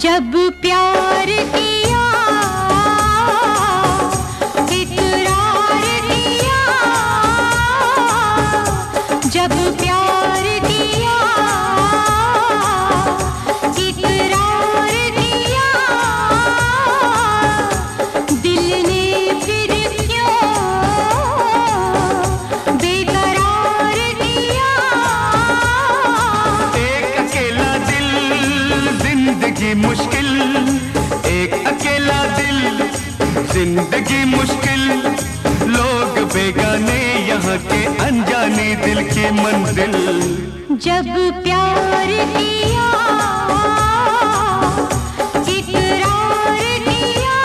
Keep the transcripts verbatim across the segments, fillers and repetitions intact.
जब प्यार किया इकरार किया, जब प्यार किया इकरार किया, दिल ने फिर क्यों बेकरार किया। एक अकेला दिल जिंदगी मुश्किल, एक अकेला दिल जिंदगी मुश्किल, लोग बेगाने यहाँ के अनजाने दिल की मंजिल। जब प्यार किया इकरार किया,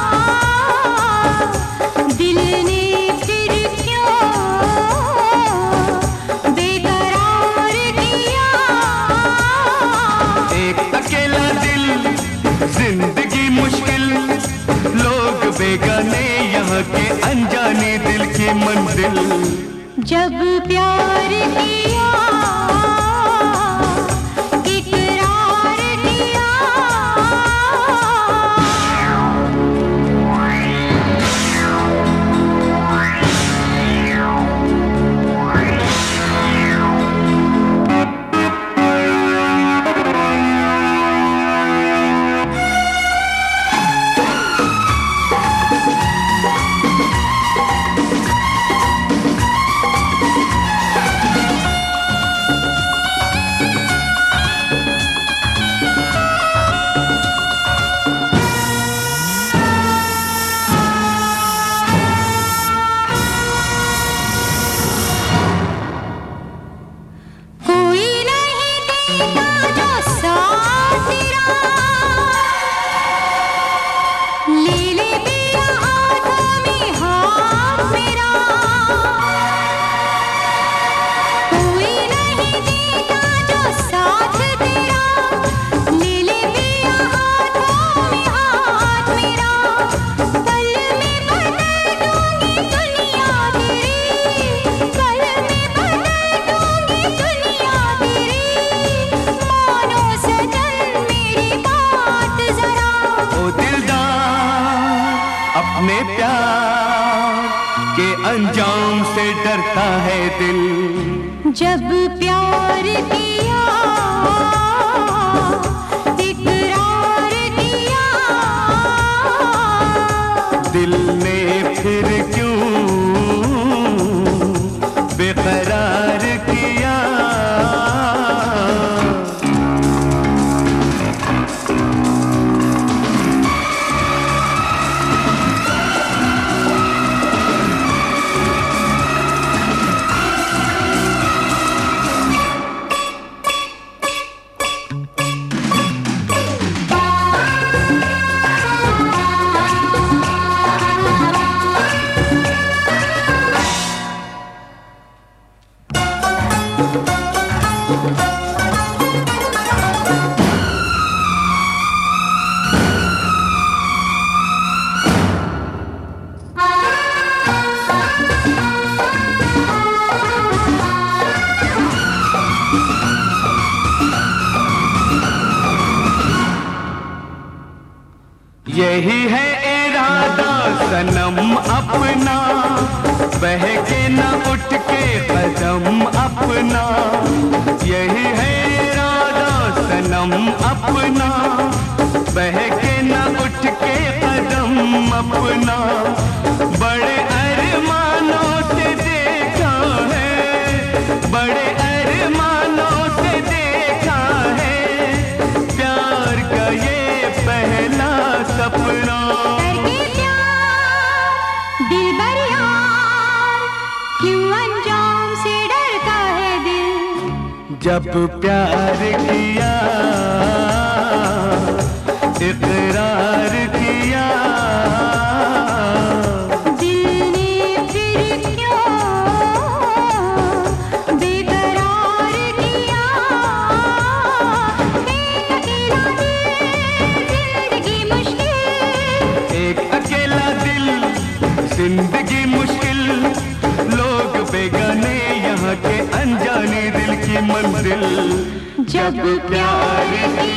दिल ने फिर क्यों बेकरार किया। एक अकेला दिल जिंदगी मुश्किल, लोग बेगाने यहाँ के अनजाने दिल की मंजिल। जब प्यार किया इकरार किया। अपने प्यार के अंजाम से डरता है दिल। जब प्यार किया इकरार किया, दिल ने फिर क्यों बेकरार किया। यही है इरादा सनम अपना, बहके न उठ के कदम अपना। यही है इरादा सनम अपना, बहके न उठ के कदम अपना। बड़े अरमानों से देखा है, बड़े अरमानों से देखा है, प्यार का ये पहला सपना। करके प्यार दिलबर यार, क्यों अंजाम से डरता है दिल। जब प्यार किया इकरार किया, दिल ने फिर क्यों बेकरार किया। एक अकेला दिल जिंदगी मुश्किल, जिंदगी मुश्किल, लोग बेगाने यहाँ के अनजाने दिल की मंजिल। जब प्यार किया